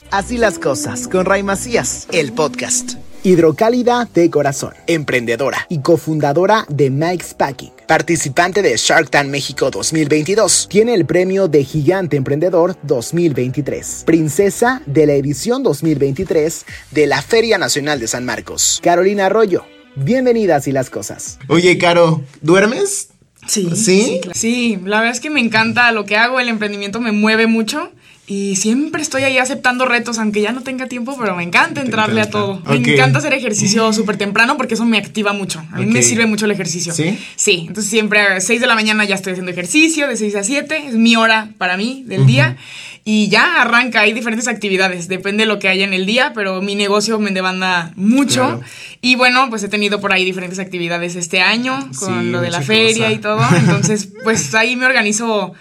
Así las cosas, con Ray Macías, el podcast. Hidrocálida de corazón, emprendedora y cofundadora de Mike's Packing, participante de Shark Tank México 2022, tiene el premio de Gigante Emprendedor 2023, princesa de la edición 2023 de la Feria Nacional de San Marcos. Carolina Arroyo, bienvenida a Así las cosas. Oye, Caro, ¿duermes? Sí. ¿Sí? Sí, la verdad es que me encanta lo que hago, el emprendimiento me mueve mucho. Y siempre estoy ahí aceptando retos, aunque ya no tenga tiempo, pero me encanta entrarle a todo. Okay. Me encanta hacer ejercicio súper temprano porque eso me activa mucho. A mí me sirve mucho el ejercicio. ¿Sí? Sí, entonces siempre a 6 de la mañana ya estoy haciendo ejercicio, de 6 a 7, es mi hora para mí del día. Y ya arranca, hay diferentes actividades, depende de lo que haya en el día, pero mi negocio me demanda mucho. Claro. Y bueno, pues he tenido por ahí diferentes actividades este año, con lo de la feria y todo. Entonces, pues ahí me organizo.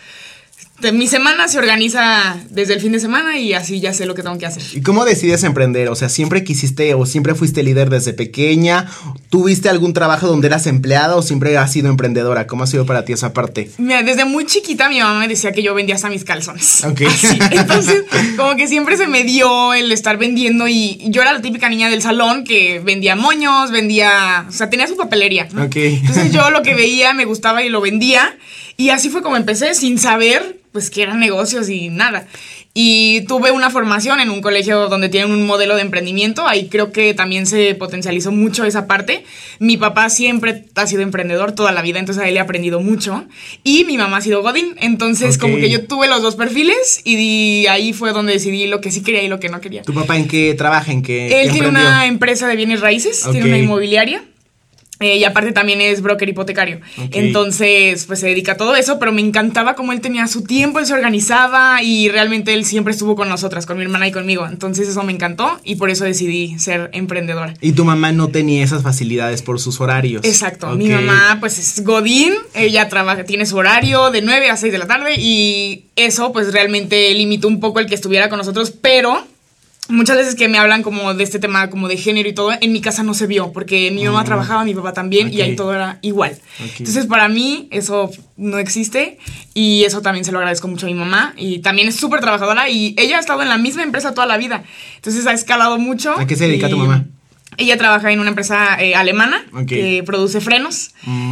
Mi semana se organiza desde el fin de semana y así ya sé lo que tengo que hacer. ¿Y cómo decides emprender? O sea, ¿siempre quisiste o siempre fuiste líder desde pequeña? ¿Tuviste algún trabajo donde eras empleada o siempre has sido emprendedora? ¿Cómo ha sido para ti esa parte? Mira, desde muy chiquita mi mamá me decía que yo vendía hasta mis calzones. Ok. Así. Entonces, como que siempre se me dio el estar vendiendo y yo era la típica niña del salón que vendía moños, o sea, tenía su papelería, ¿no? Ok. Entonces yo lo que veía me gustaba y lo vendía y así fue como empecé sin saber pues que eran negocios y nada. Y tuve una formación en un colegio donde tienen un modelo de emprendimiento. Ahí creo que también se potencializó mucho esa parte. Mi papá siempre ha sido emprendedor toda la vida, entonces a él le he aprendido mucho. Y mi mamá ha sido godín, entonces como que yo tuve los dos perfiles y ahí fue donde decidí lo que sí quería y lo que no quería. ¿Tu papá en qué trabaja? Él tiene una empresa de bienes raíces, tiene una inmobiliaria. Y aparte también es broker hipotecario. Entonces, pues se dedica a todo eso, pero me encantaba cómo él tenía su tiempo, él se organizaba y realmente él siempre estuvo con nosotras, con mi hermana y conmigo. Entonces eso me encantó y por eso decidí ser emprendedora. ¿Y tu mamá no tenía esas facilidades por sus horarios? Exacto. Mi mamá pues es godín, ella tiene su horario de 9 a 6 de la tarde y eso pues realmente limitó un poco el que estuviera con nosotros, pero muchas veces que me hablan como de este tema como de género y todo, en mi casa no se vio, porque mi mamá trabajaba, mi papá también, y ahí todo era igual. Entonces para mí eso no existe y eso también se lo agradezco mucho a mi mamá y también es súper trabajadora y ella ha estado en la misma empresa toda la vida, entonces ha escalado mucho. ¿A qué se dedica tu mamá? Ella trabaja en una empresa alemana que produce frenos.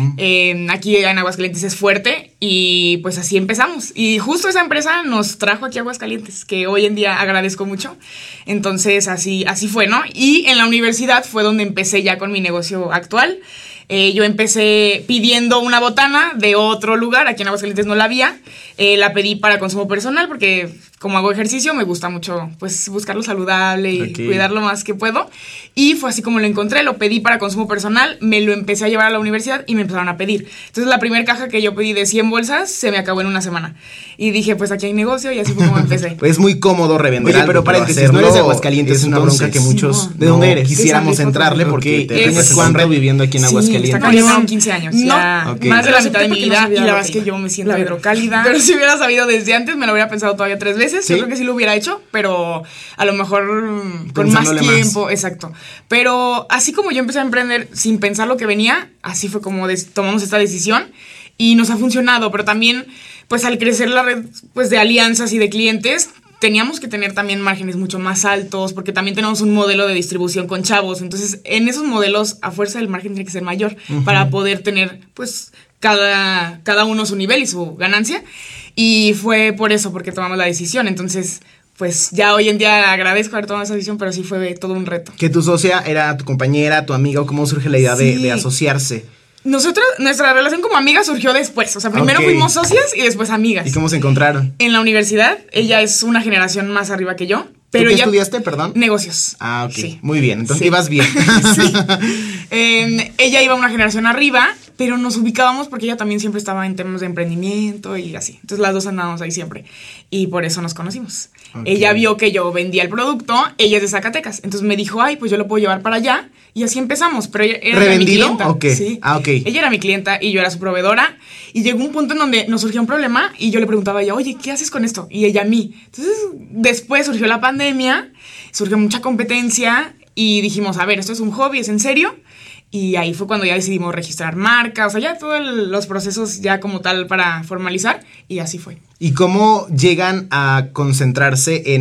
Aquí en Aguascalientes es fuerte y pues así empezamos. Y justo esa empresa nos trajo aquí a Aguascalientes, que hoy en día agradezco mucho. Entonces así fue, ¿no? Y en la universidad fue donde empecé ya con mi negocio actual. Yo empecé pidiendo una botana de otro lugar, aquí en Aguascalientes no la había. La pedí para consumo personal porque como hago ejercicio me gusta mucho pues buscar lo saludable y cuidar lo más que puedo. Y fue así como lo encontré, lo pedí para consumo personal, me lo empecé a llevar a la universidad y me empezaron a pedir. Entonces la primera caja que yo pedí de 100 bolsas se me acabó en una semana. Y dije, pues aquí hay negocio y así fue como empecé. Es muy cómodo revender. Oye, pero paréntesis, no eres de Aguascalientes, es una bronca que muchos ¿de dónde eres? Quisiéramos entrarle porque tienes cuánto viviendo aquí en Aguascalientes. Yo tengo 15 años, ya más de la mitad de mi vida y la verdad es que yo me siento hidrocálida. Pero si hubiera sabido desde antes me lo hubiera pensado todavía 3 veces. Yo creo que sí lo hubiera hecho, pero a lo mejor con más tiempo. Exacto. Pero así como yo empecé a emprender sin pensar lo que venía, así fue como tomamos esta decisión y nos ha funcionado, pero también pues al crecer la red pues de alianzas y de clientes teníamos que tener también márgenes mucho más altos porque también tenemos un modelo de distribución con chavos, entonces en esos modelos a fuerza el margen tiene que ser mayor para poder tener pues cada uno su nivel y su ganancia y fue por eso porque tomamos la decisión, entonces pues ya hoy en día agradezco haber tomado esa decisión, pero sí fue todo un reto. ¿Que tu socia era tu compañera, tu amiga o cómo surge la idea de asociarse? Nuestra relación como amiga surgió después. O sea, primero fuimos socias y después amigas. ¿Y cómo se encontraron? En la universidad. Ella es una generación más arriba que yo. Pero ¿Tú qué estudiaste, perdón? Negocios. Ah, ok. Sí. Muy bien. Entonces ibas bien. Sí. Ella iba una generación arriba, pero nos ubicábamos porque ella también siempre estaba en temas de emprendimiento y así. Entonces las dos andábamos ahí siempre. Y por eso nos conocimos. Ella vio que yo vendía el producto, ella es de Zacatecas. Entonces me dijo, ay, pues yo lo puedo llevar para allá. Y así empezamos. Pero ella era mi clienta. ¿O qué? Sí. Ah, ok. Ella era mi clienta y yo era su proveedora. Y llegó un punto en donde nos surgió un problema y yo le preguntaba a ella, oye, ¿qué haces con esto? Y ella a mí. Entonces después surgió la pandemia, surgió mucha competencia y dijimos, a ver, esto es un hobby, es en serio. Y ahí fue cuando ya decidimos registrar marca, o sea, ya todos los procesos ya como tal para formalizar y así fue. ¿Y cómo llegan a concentrarse en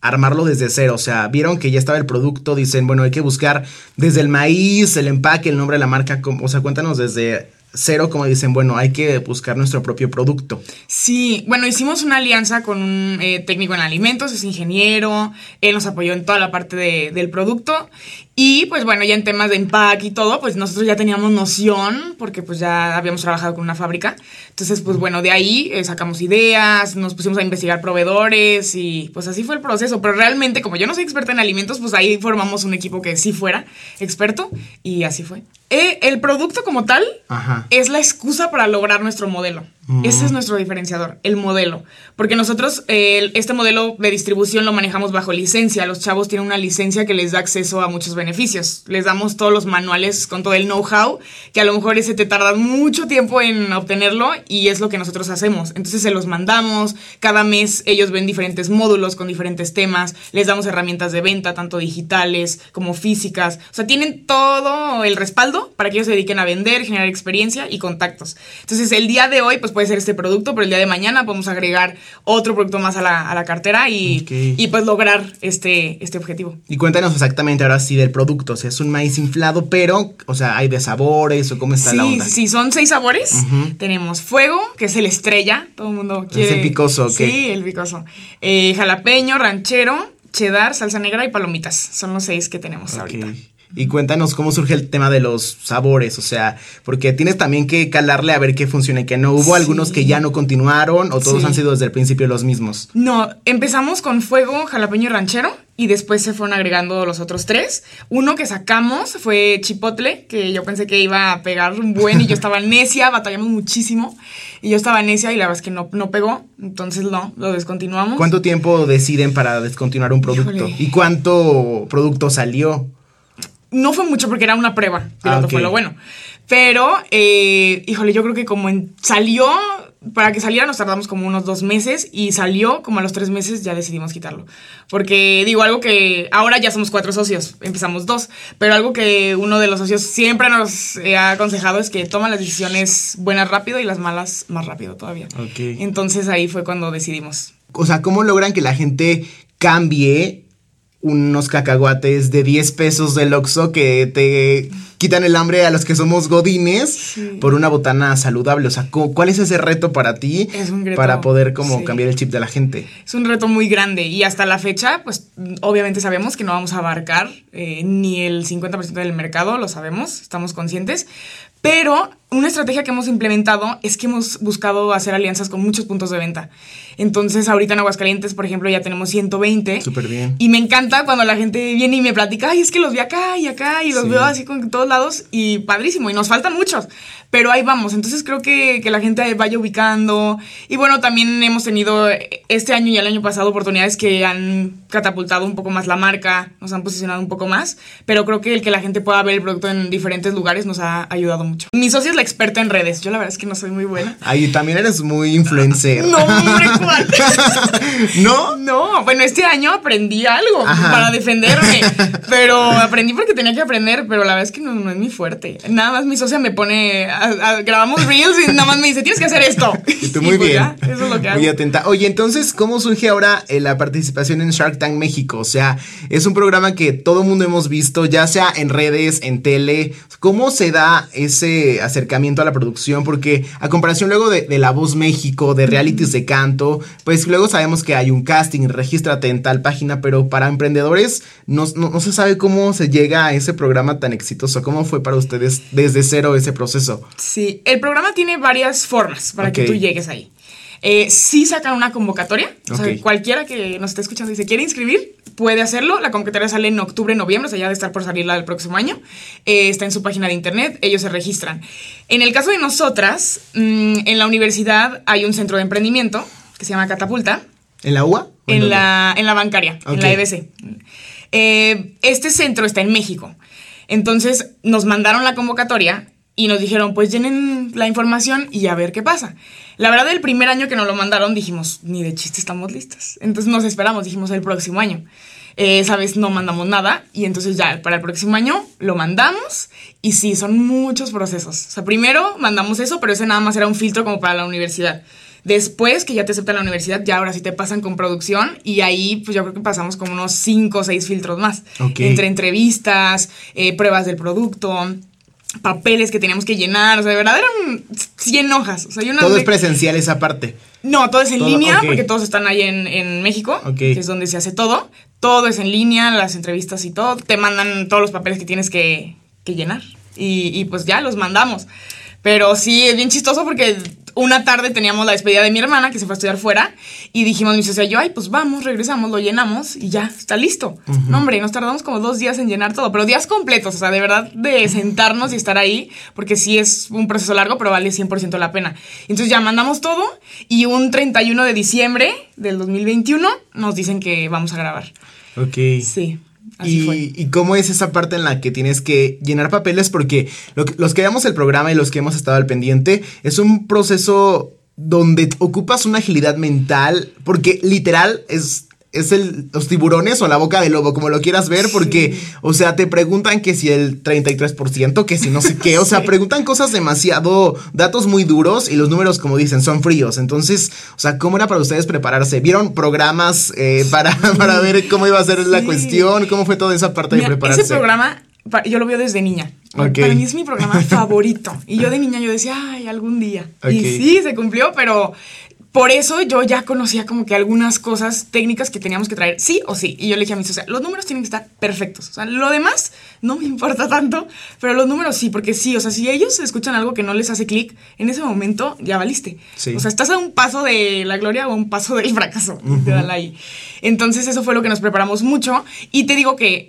armarlo desde cero? O sea, vieron que ya estaba el producto, dicen, bueno, hay que buscar desde el maíz, el empaque, el nombre de la marca, o sea, cuéntanos desde cero, como dicen, bueno, hay que buscar nuestro propio producto. Sí, bueno, hicimos una alianza con un técnico en alimentos, es ingeniero, él nos apoyó en toda la parte del producto. Y pues bueno, ya en temas de empaque y todo, pues nosotros ya teníamos noción, porque pues ya habíamos trabajado con una fábrica. Entonces, pues bueno, de ahí sacamos ideas, nos pusimos a investigar proveedores y pues así fue el proceso. Pero realmente, como yo no soy experta en alimentos, pues ahí formamos un equipo que sí fuera experto y así fue. El producto como tal es la excusa para lograr nuestro modelo. Ese es nuestro diferenciador, el modelo. Porque nosotros este modelo de distribución lo manejamos bajo licencia. Los chavos tienen una licencia que les da acceso a muchos beneficios. Les damos todos los manuales con todo el know-how, que a lo mejor ese te tarda mucho tiempo en obtenerlo y es lo que nosotros hacemos. Entonces se los mandamos. Cada mes ellos ven diferentes módulos con diferentes temas. Les damos herramientas de venta, tanto digitales como físicas. O sea, tienen todo el respaldo para que ellos se dediquen a vender, generar experiencia y contactos. Entonces el día de hoy pues puede ser este producto, pero el día de mañana podemos agregar otro producto más a la cartera y pues lograr este objetivo. Y cuéntanos exactamente ahora sí del producto, o sea, es un maíz inflado, pero, o sea, hay de sabores o cómo está la onda. Sí, son 6 sabores. Tenemos fuego, que es el estrella, todo el mundo quiere. ¿Es el picoso? ¿Qué? Sí, el picoso. Jalapeño, ranchero, cheddar, salsa negra y palomitas. Son los 6 que tenemos ahorita. Y cuéntanos cómo surge el tema de los sabores, o sea, porque tienes también que calarle a ver qué funciona y qué no. ¿Hubo algunos que ya no continuaron o todos han sido desde el principio los mismos? No, empezamos con fuego, jalapeño y ranchero y después se fueron agregando los otros 3. Uno que sacamos fue chipotle, que yo pensé que iba a pegar un buen y yo estaba necia, batallamos muchísimo y yo estaba necia y la verdad es que no pegó, entonces lo descontinuamos. ¿Cuánto tiempo deciden para descontinuar un producto? Híjole. ¿Y cuánto producto salió? No fue mucho porque era una prueba, piloto fue lo bueno. Pero, híjole, yo creo que salió, para que saliera nos tardamos como unos 2 meses y salió como a los 3 meses ya decidimos quitarlo. Porque digo, algo que ahora ya somos 4 socios, empezamos 2, pero algo que uno de los socios siempre nos ha aconsejado es que toman las decisiones buenas rápido y las malas más rápido todavía. Entonces ahí fue cuando decidimos. O sea, ¿cómo logran que la gente cambie unos cacahuates de 10 pesos del Oxxo que te quitan el hambre a los que somos godines por una botana saludable? O sea, ¿cuál es ese reto para ti? Es un reto, para poder cambiar el chip de la gente. Es un reto muy grande y hasta la fecha, pues obviamente sabemos que no vamos a abarcar ni el 50% del mercado, lo sabemos, estamos conscientes. Pero una estrategia que hemos implementado es que hemos buscado hacer alianzas con muchos puntos de venta. Entonces, ahorita en Aguascalientes, por ejemplo, ya tenemos 120. Súper bien. Y me encanta cuando la gente viene y me platica, ay, es que los vi acá y los veo así con todos lados y padrísimo. Y nos faltan muchos, pero ahí vamos. Entonces, creo que la gente vaya ubicando. Y bueno, también hemos tenido este año y el año pasado oportunidades que han catapultado un poco más la marca, nos han posicionado un poco más. Pero creo que el que la gente pueda ver el producto en diferentes lugares nos ha ayudado mucho. Mi socia es la experta en redes. Yo la verdad es que no soy muy buena. Ay, también eres muy influencer. No, hombre, ¿cuál? ¿No? No, bueno, este año aprendí algo para defenderme. Pero aprendí porque tenía que aprender, pero la verdad es que no es mi fuerte. Nada más mi socia me pone, grabamos reels y nada más me dice, tienes que hacer esto. Y tú muy bien. Ya, eso es lo que hago. Muy atenta. Oye, entonces, ¿cómo surge ahora la participación en Shark Tank México? O sea, es un programa que todo mundo hemos visto, ya sea en redes, en tele. ¿Cómo se da ese acercamiento a la producción? Porque a comparación luego de La Voz México, de realities de canto, pues luego sabemos que hay un casting, regístrate en tal página, pero para emprendedores no se sabe cómo se llega a ese programa tan exitoso. ¿Cómo fue para ustedes desde cero ese proceso? Sí, el programa tiene varias formas para que tú llegues ahí. Sí sacan una convocatoria, o sea, cualquiera que nos esté escuchando y se quiere inscribir, puede hacerlo. La convocatoria sale en octubre, noviembre, o sea, ya de estar por salir la del próximo año. Está en su página de internet, ellos se registran. En el caso de nosotras, en la universidad hay un centro de emprendimiento que se llama Catapulta. ¿En la UA? En la bancaria, en la EBC. Este centro está en México. Entonces nos mandaron la convocatoria y nos dijeron, pues llenen la información y a ver qué pasa. La verdad, el primer año que nos lo mandaron dijimos, ni de chiste estamos listas. Entonces nos esperamos, dijimos el próximo año. Esa vez no mandamos nada y entonces ya para el próximo año lo mandamos y sí, son muchos procesos. O sea, primero mandamos eso, pero ese nada más era un filtro como para la universidad. Después que ya te aceptan la universidad, ya ahora sí te pasan con producción y ahí pues yo creo que pasamos como unos 5 o 6 filtros más. Entre entrevistas, pruebas del producto, papeles que teníamos que llenar, o sea, de verdad eran 100 hojas. O sea, ¿Todo es presencial esa parte? No, todo es en línea, porque todos están ahí en México, que es donde se hace todo. Todo es en línea, las entrevistas y todo. Te mandan todos los papeles que tienes que llenar y pues ya los mandamos. Pero sí, es bien chistoso porque una tarde teníamos la despedida de mi hermana que se fue a estudiar fuera y dijimos, mi socia y yo, ay, pues vamos, regresamos, lo llenamos y ya, está listo. No, hombre, nos tardamos como 2 días en llenar todo, pero días completos, o sea, de verdad, de sentarnos y estar ahí, porque sí es un proceso largo, pero vale 100% la pena. Entonces ya mandamos todo y un 31 de diciembre del 2021 nos dicen que vamos a grabar. Sí. ¿Y cómo es esa parte en la que tienes que llenar papeles? Porque los que veamos el programa y los que hemos estado al pendiente, es un proceso donde ocupas una agilidad mental, porque literal es los tiburones o la boca del lobo, como lo quieras ver, porque, o sea, te preguntan que si el 33%, que si no sé qué, o sea, preguntan cosas demasiado, datos muy duros y los números, como dicen, son fríos. Entonces, o sea, ¿cómo era para ustedes prepararse? ¿Vieron programas para ver cómo iba a ser la cuestión? ¿Cómo fue toda esa parte de prepararse? Ese programa, yo lo veo desde niña. Para mí es mi programa favorito. Y yo de niña yo decía, ay, algún día. Y sí, se cumplió, pero por eso yo ya conocía como que algunas cosas técnicas que teníamos que traer, sí o sí. Y yo le dije a mis socios, los números tienen que estar perfectos. O sea, lo demás no me importa tanto, pero los números sí, porque sí, o sea, si ellos escuchan algo que no les hace clic, en ese momento ya valiste. O sea, estás a un paso de la gloria o a un paso del fracaso. Ahí. Entonces eso fue lo que nos preparamos mucho. Y te digo que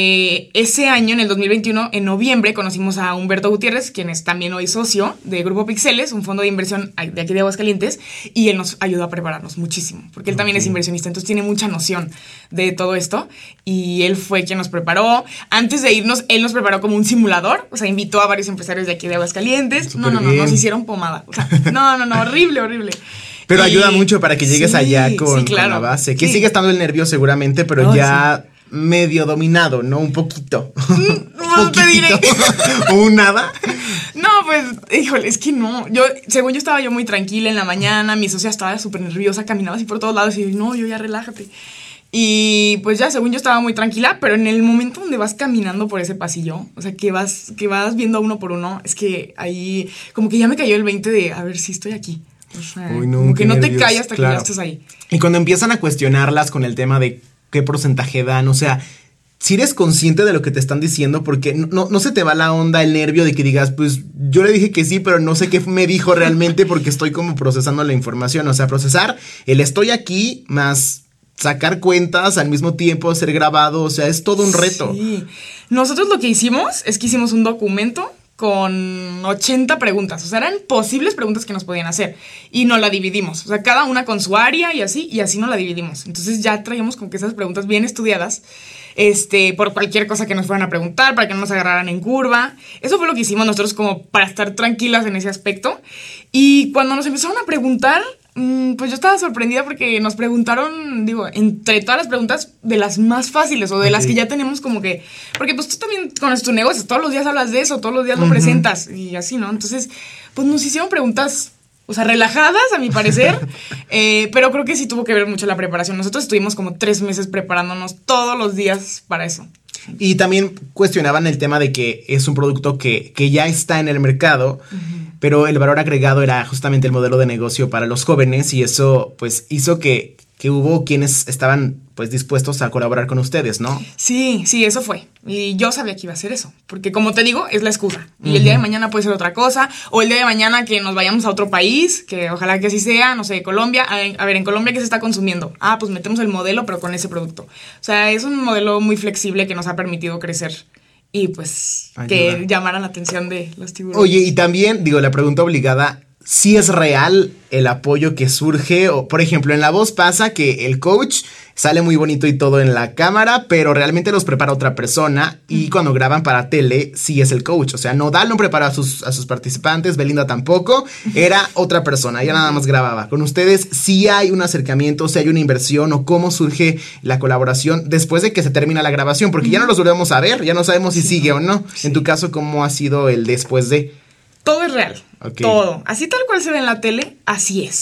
ese año, en el 2021, en noviembre, conocimos a Humberto Gutiérrez, quien es también hoy socio de Grupo Pixeles, un fondo de inversión de aquí de Aguascalientes, y él nos ayudó a prepararnos muchísimo, porque él también es inversionista, entonces tiene mucha noción de todo esto, y él fue quien nos preparó. Antes de irnos, él nos preparó como un simulador, o sea, invitó a varios empresarios de aquí de Aguascalientes. No, nos hicieron pomada. O sea, no, horrible. Pero ayuda mucho para que llegues allá con la base, que sigue estando el nervio seguramente, pero ya medio dominado, ¿no? Un poquito. No te diré. ¿Un nada? No, pues, híjole, es que no. Según yo estaba muy tranquila en la mañana, mi socia estaba súper nerviosa, caminaba así por todos lados y yo, no, yo ya relájate. Y pues ya, según yo estaba muy tranquila, pero en el momento donde vas caminando por ese pasillo, o sea, que vas viendo uno por uno, es que ahí como que ya me cayó el 20 de, a ver si estoy aquí. O sea, como que no te callas hasta que ya estás ahí. Y cuando empiezan a cuestionarlas con el tema de qué porcentaje dan, o sea, si eres consciente de lo que te están diciendo, porque no se te va la onda, el nervio de que digas, pues yo le dije que sí, pero no sé qué me dijo realmente porque estoy como procesando la información. O sea, procesar el estoy aquí más sacar cuentas al mismo tiempo, ser grabado, o sea, es todo un reto. Sí. Nosotros lo que hicimos es que hicimos un documento con 80 preguntas, o sea, eran posibles preguntas que nos podían hacer y nos la dividimos, o sea, cada una con su área y así nos la dividimos. Entonces ya traíamos como que esas preguntas bien estudiadas, por cualquier cosa que nos fueran a preguntar, para que no nos agarraran en curva. Eso fue lo que hicimos nosotros como para estar tranquilas en ese aspecto. Y cuando nos empezaron a preguntar, pues yo estaba sorprendida porque nos preguntaron, entre todas las preguntas, de las más fáciles o de las que ya tenemos como que, porque pues tú también conoces tu negocio, todos los días hablas de eso, todos los días lo presentas y así, ¿no? Entonces, pues nos hicieron preguntas, o sea, relajadas a mi parecer, pero creo que sí tuvo que ver mucho la preparación. Nosotros estuvimos como 3 meses preparándonos todos los días para eso. Y también cuestionaban el tema de que es un producto que ya está en el mercado, pero el valor agregado era justamente el modelo de negocio para los jóvenes y eso pues hizo que hubo quienes estaban pues dispuestos a colaborar con ustedes, ¿no? Sí, eso fue. Y yo sabía que iba a ser eso, porque como te digo, es la excusa. Y el día de mañana puede ser otra cosa, o el día de mañana que nos vayamos a otro país, que ojalá que así sea, no sé, Colombia. A ver, en Colombia, ¿qué se está consumiendo? Pues metemos el modelo, pero con ese producto. O sea, es un modelo muy flexible que nos ha permitido crecer. Y pues que llamaran la atención de los tiburones. Oye, y también, la pregunta obligada, ¿sí es real el apoyo que surge? O, por ejemplo, en La Voz pasa que el coach sale muy bonito y todo en la cámara, pero realmente los prepara otra persona y cuando graban para tele, sí es el coach. O sea, Nodal no prepara a sus participantes, Belinda tampoco, era otra persona, ella nada más grababa. Con ustedes sí hay un acercamiento, sí hay una inversión o cómo surge la colaboración después de que se termina la grabación, porque ya no los volvemos a ver, ya no sabemos si sigue o no. Sí. En tu caso, ¿cómo ha sido el después de? Todo es real, todo. Así tal cual se ve en la tele, así es.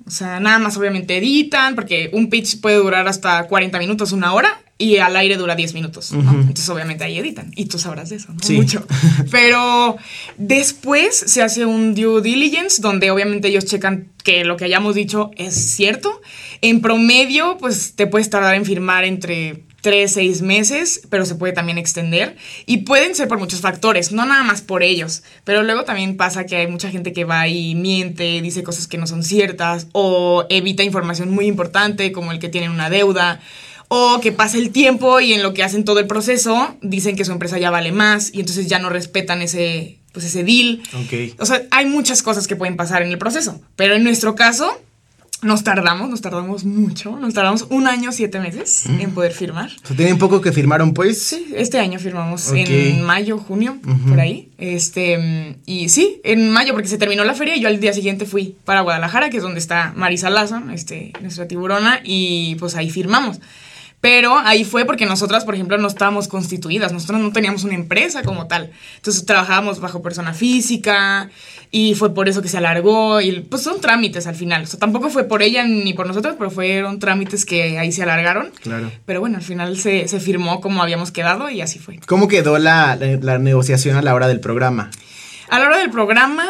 O sea, nada más obviamente editan, porque un pitch puede durar hasta 40 minutos, 1 hora, y al aire dura 10 minutos, ¿no? Entonces obviamente ahí editan, y tú sabrás de eso, ¿no? Sí. Mucho. Pero después se hace un due diligence, donde obviamente ellos checan que lo que hayamos dicho es cierto. En promedio, pues te puedes tardar en firmar entre 3-6 meses, pero se puede también extender, y pueden ser por muchos factores, no nada más por ellos, pero luego también pasa que hay mucha gente que va y miente, dice cosas que no son ciertas, o evita información muy importante, como el que tienen una deuda, o que pasa el tiempo y en lo que hacen todo el proceso dicen que su empresa ya vale más y entonces ya no respetan ese deal. Okay. O sea, hay muchas cosas que pueden pasar en el proceso, pero en nuestro caso nos tardamos mucho. Nos tardamos 1 año, 7 meses en poder firmar. O sea, ¿tienen poco que firmaron, pues? Sí, este año firmamos en mayo, junio, por ahí. Y sí, en mayo, porque se terminó la feria y yo al día siguiente fui para Guadalajara, que es donde está Marisa Lazo, nuestra tiburona, y pues ahí firmamos. Pero ahí fue porque nosotras, por ejemplo, no estábamos constituidas. Nosotros no teníamos una empresa como tal. Entonces trabajábamos bajo persona física y fue por eso que se alargó. Y pues son trámites al final. O sea, tampoco fue por ella ni por nosotros, pero fueron trámites que ahí se alargaron. Claro. Pero bueno, al final se firmó como habíamos quedado y así fue. ¿Cómo quedó la negociación a la hora del programa? A la hora del programa,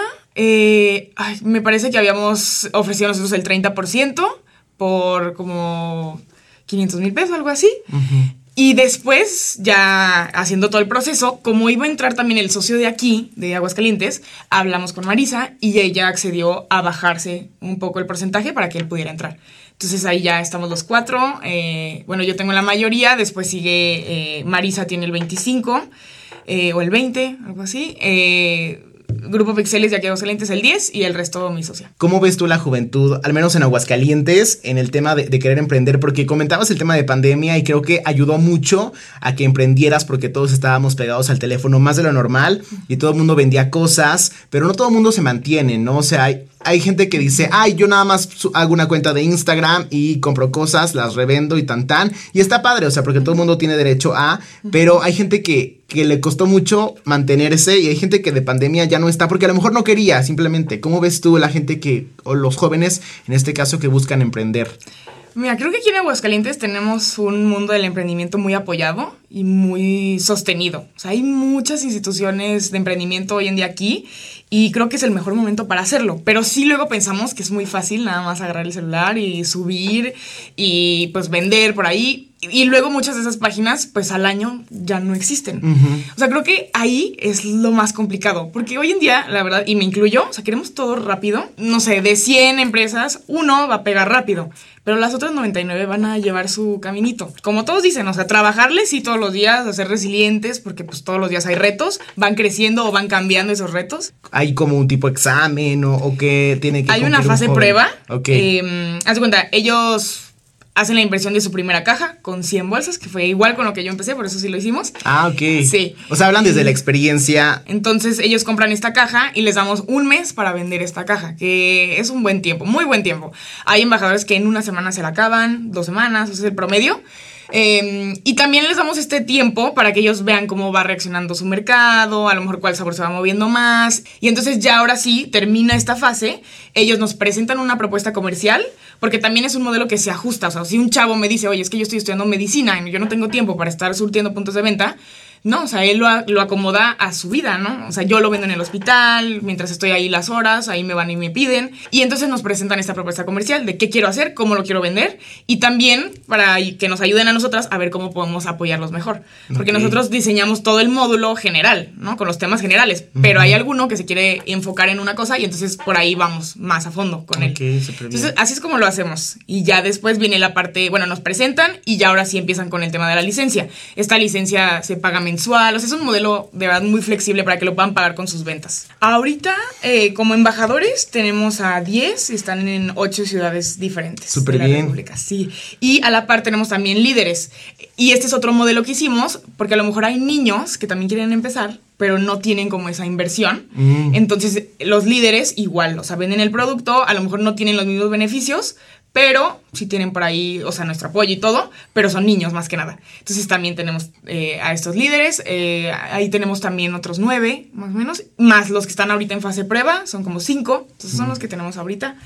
me parece que habíamos ofrecido nosotros el 30% por como 500,000 pesos, algo así. Y después, ya haciendo todo el proceso, como iba a entrar también el socio de aquí, de Aguascalientes, hablamos con Marisa y ella accedió a bajarse un poco el porcentaje para que él pudiera entrar. Entonces ahí ya estamos los 4. Bueno, yo tengo la mayoría, después sigue Marisa, tiene el 25 o el 20, algo así. Grupo Pixeles de aquí de Aguascalientes el 10 y el resto mi socia. ¿Cómo ves tú la juventud, al menos en Aguascalientes, en el tema de querer emprender? Porque comentabas el tema de pandemia y creo que ayudó mucho a que emprendieras porque todos estábamos pegados al teléfono más de lo normal y todo el mundo vendía cosas, pero no todo el mundo se mantiene, ¿no? O sea, hay gente que dice, yo nada más hago una cuenta de Instagram y compro cosas, las revendo y tan. Y está padre, o sea, porque todo el mundo tiene derecho a, pero hay gente que le costó mucho mantenerse y hay gente que de pandemia ya no está porque a lo mejor no quería, simplemente. ¿Cómo ves tú la gente o los jóvenes, en este caso, que buscan emprender? Mira, creo que aquí en Aguascalientes tenemos un mundo del emprendimiento muy apoyado y muy sostenido. O sea, hay muchas instituciones de emprendimiento hoy en día aquí y creo que es el mejor momento para hacerlo. Pero sí luego pensamos que es muy fácil nada más agarrar el celular y subir y pues vender por ahí. Y luego muchas de esas páginas, pues al año ya no existen. O sea, creo que ahí es lo más complicado. Porque hoy en día, la verdad, y me incluyo, o sea, queremos todo rápido. No sé, de 100 empresas, 1 va a pegar rápido. Pero las otras 99 van a llevar su caminito. Como todos dicen, o sea, trabajarles sí todos los días, ser resilientes, porque pues todos los días hay retos. Van creciendo o van cambiando esos retos. ¿Hay como un tipo de examen o que tiene que hay una fase prueba. Ok. Haz de cuenta, ellos hacen la inversión de su primera caja con 100 bolsas, que fue igual con lo que yo empecé, por eso sí lo hicimos. Ok. Sí. O sea, hablan desde la experiencia. Entonces ellos compran esta caja y les damos 1 mes para vender esta caja, que es un buen tiempo, muy buen tiempo. Hay embajadores que en 1 semana se la acaban, 2 semanas, ese es el promedio. Y también les damos este tiempo para que ellos vean cómo va reaccionando su mercado, a lo mejor cuál sabor se va moviendo más. Y entonces ya ahora sí, termina esta fase, ellos nos presentan una propuesta comercial, porque también es un modelo que se ajusta. O sea, si un chavo me dice, oye, es que yo estoy estudiando medicina y yo no tengo tiempo para estar surtiendo puntos de venta, no, o sea, él lo acomoda a su vida, ¿no? O sea, yo lo vendo en el hospital, mientras estoy ahí las horas, ahí me van y me piden. Y entonces nos presentan esta propuesta comercial de qué quiero hacer, cómo lo quiero vender. Y también para que nos ayuden a nosotras a ver cómo podemos apoyarlos mejor. Porque nosotros diseñamos todo el módulo general, ¿no? Con los temas generales. Pero hay alguno que se quiere enfocar en una cosa y entonces por ahí vamos más a fondo con él. Entonces, así es como lo hacemos. Y ya después viene la parte, bueno, nos presentan y ya ahora sí empiezan con el tema de la licencia. Esta licencia se paga mensual, o sea, es un modelo de verdad muy flexible para que lo puedan pagar con sus ventas. Ahorita, como embajadores, tenemos a 10 y están en 8 ciudades diferentes. Súper de la bien. República, sí. Y a la par tenemos también líderes. Y este es otro modelo que hicimos, porque a lo mejor hay niños que también quieren empezar, pero no tienen como esa inversión. Entonces, los líderes igual, o sea, venden el producto, a lo mejor no tienen los mismos beneficios, pero sí tienen por ahí, o sea, nuestro apoyo y todo, pero son niños más que nada. Entonces también tenemos a estos líderes, ahí tenemos también otros 9, más o menos, más los que están ahorita en fase prueba, son como 5, entonces son los que tenemos ahorita.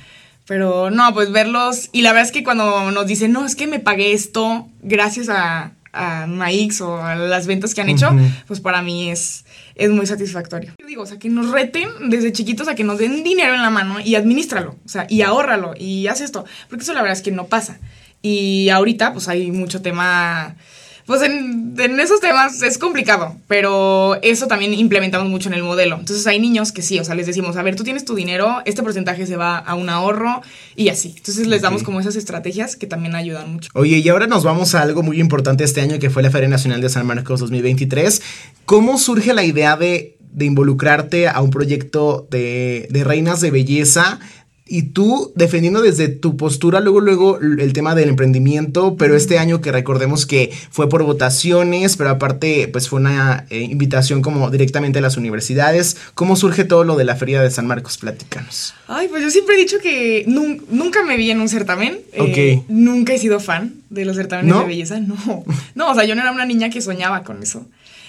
Pero no, pues verlos, y la verdad es que cuando nos dicen, no, es que me pagué esto gracias a Maix o a las ventas que han hecho, pues para mí es muy satisfactorio. Yo digo, o sea, que nos reten desde chiquitos a que nos den dinero en la mano y adminístralo, o sea, y ahórralo, y haz esto, porque eso la verdad es que no pasa. Y ahorita, pues hay mucho tema... Pues en esos temas es complicado, pero eso también implementamos mucho en el modelo. Entonces hay niños que sí, o sea, les decimos, a ver, tú tienes tu dinero, este porcentaje se va a un ahorro y así. Entonces les damos como esas estrategias que también ayudan mucho. Oye, y ahora nos vamos a algo muy importante este año que fue la Feria Nacional de San Marcos 2023. ¿Cómo surge la idea de involucrarte a un proyecto de reinas de belleza? Y tú defendiendo desde tu postura luego el tema del emprendimiento, pero este año que recordemos que fue por votaciones, pero aparte pues fue una invitación como directamente a las universidades. ¿Cómo surge todo lo de la Feria de San Marcos? Platícanos. Ay, pues yo siempre he dicho que nunca me vi en un certamen. Nunca he sido fan de los certámenes de belleza. No, o sea, yo no era una niña que soñaba con eso.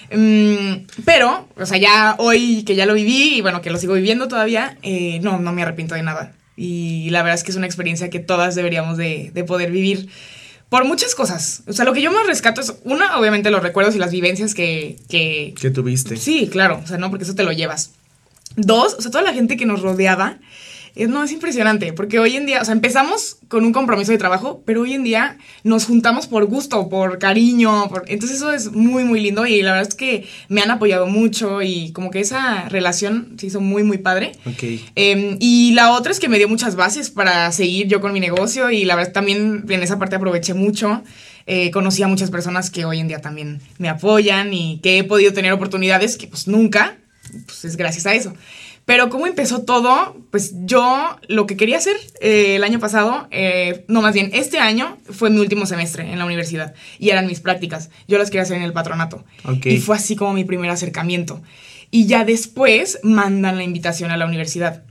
Pero, o sea, ya hoy que ya lo viví y bueno, que lo sigo viviendo todavía, no me arrepiento de nada. Y la verdad es que es una experiencia que todas deberíamos de poder vivir por muchas cosas. O sea, lo que yo más rescato es, una, obviamente los recuerdos y las vivencias que tuviste. Sí, claro, o sea, no, porque eso te lo llevas. Dos, o sea, toda la gente que nos rodeaba, es impresionante, porque hoy en día, o sea, empezamos con un compromiso de trabajo, pero hoy en día nos juntamos por gusto, por cariño, entonces eso es muy, muy lindo y la verdad es que me han apoyado mucho y como que esa relación se hizo muy, muy padre. Y la otra es que me dio muchas bases para seguir yo con mi negocio y la verdad también en esa parte aproveché mucho. Conocí a muchas personas que hoy en día también me apoyan y que he podido tener oportunidades que pues nunca, pues es gracias a eso. Pero ¿cómo empezó todo? Pues yo lo que quería hacer el año pasado, más bien este año fue mi último semestre en la universidad y eran mis prácticas. Yo las quería hacer en el patronato. Y fue así como mi primer acercamiento. Y ya después mandan la invitación a la universidad.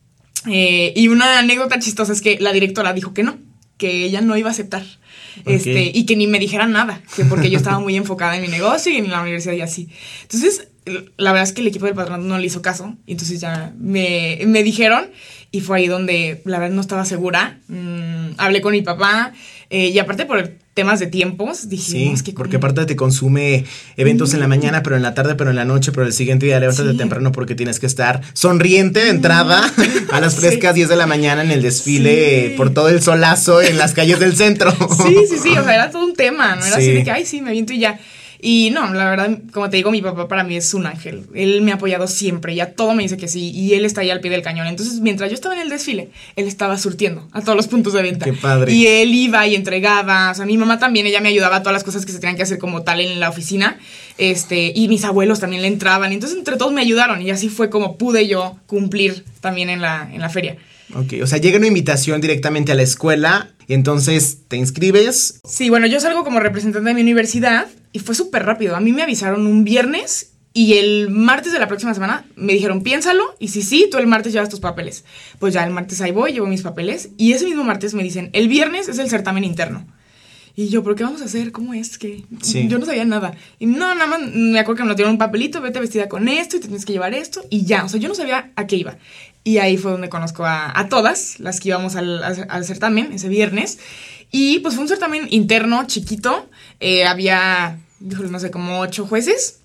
Y una anécdota chistosa es que la directora dijo que no, que ella no iba a aceptar. Y que ni me dijeran nada, que porque yo estaba muy enfocada en mi negocio y en la universidad y así. Entonces, la verdad es que el equipo del patronato no le hizo caso, y entonces ya me dijeron, y fue ahí donde la verdad no estaba segura. Hablé con mi papá, y aparte por temas de tiempos, dije, sí, es que porque aparte te consume eventos en la mañana, pero en la tarde, pero en la noche, pero el siguiente día levantas de temprano porque tienes que estar sonriente de entrada a las frescas 10 de la mañana en el desfile por todo el solazo en las calles del centro. Sí, o sea, era todo un tema, no era así de que, ay, sí, me aviento y ya. Y no, la verdad, como te digo, mi papá para mí es un ángel. Él me ha apoyado siempre, ya todo me dice que sí, y él está ahí al pie del cañón. Entonces, mientras yo estaba en el desfile, él estaba surtiendo a todos los puntos de venta. ¡Qué padre! Y él iba y entregaba, o sea, mi mamá también, ella me ayudaba a todas las cosas que se tenían que hacer como tal en la oficina, y mis abuelos también le entraban, entonces entre todos me ayudaron, y así fue como pude yo cumplir también en la feria. O sea, llega una invitación directamente a la escuela, y entonces te inscribes. Sí, bueno, yo salgo como representante de mi universidad y fue súper rápido. A mí me avisaron un viernes y el martes de la próxima semana me dijeron, piénsalo, y si sí, tú el martes llevas tus papeles. Pues ya el martes ahí voy, llevo mis papeles, y ese mismo martes me dicen, el viernes es el certamen interno. Y yo, ¿pero qué vamos a hacer? ¿Cómo es? Que yo no sabía nada. Y no, nada más me acuerdo que me lo dieron un papelito, vete vestida con esto y te tienes que llevar esto, y ya. O sea, yo no sabía a qué iba. Y ahí fue donde conozco a todas las que íbamos al certamen ese viernes. Y pues fue un certamen interno, chiquito. Había, no sé, como 8 jueces.